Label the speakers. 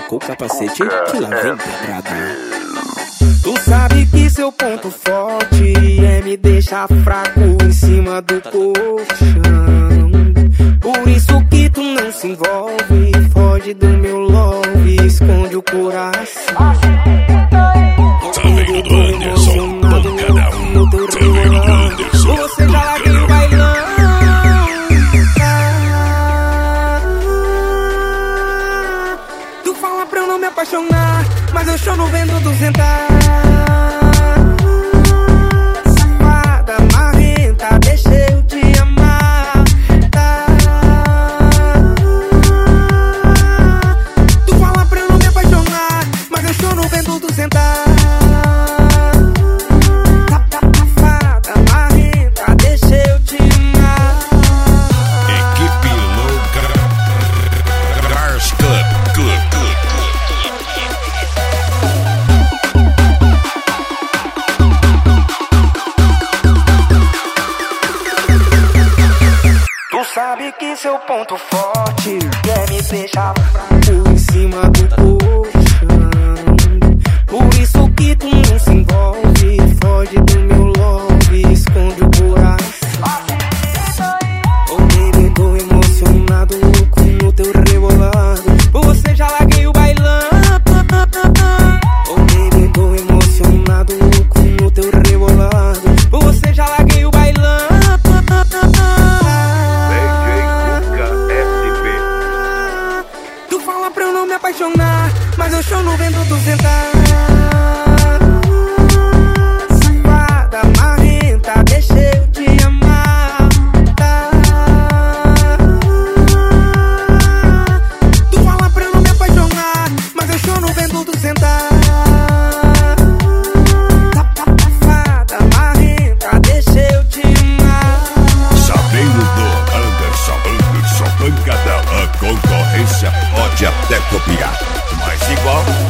Speaker 1: colocou o capacete que lá vem pedrada.
Speaker 2: Tu sabe que seu ponto forte é me deixar fraco em cima do colchão. Por isso que tu não se envolve, foge do meu love, esconde o coração.
Speaker 3: Sabendo do Anderson, pancadão. Sabendo do Anderson,
Speaker 2: você já larguei o bailão. Tu fala pra eu não me apaixonar, mas eu choro vendo 200. Safada, marrenta, deixa eu te amar, tá? Tu fala pra eu não me apaixonar, mas eu choro vendo 200. Safada, marrenta, deixa eu te amar.
Speaker 3: Equipe louca. Cars Club.
Speaker 2: Tu sabe que seu ponto forte é me deixar fraco em cima do colchão. Por isso que tu não se envolve, foge do meu love, esconde o coração. Oh baby, tô emocionado, louco no teu rebolado. Por você já larguei o bailão. Oh baby, tô emocionado, louco no teu rebolado. Por você já larguei o bailão. Tu fala pra eu não me apaixonar, mas eu choro vendo 200. Safada, marrenta, deixa eu te amar, tá? Tu fala pra eu não me apaixonar, mas eu choro vendo 200. Safada, marrenta, deixa eu te amar.
Speaker 3: Sabendo do Anderson, pancadão. A concorrência pode até copiar, mas igual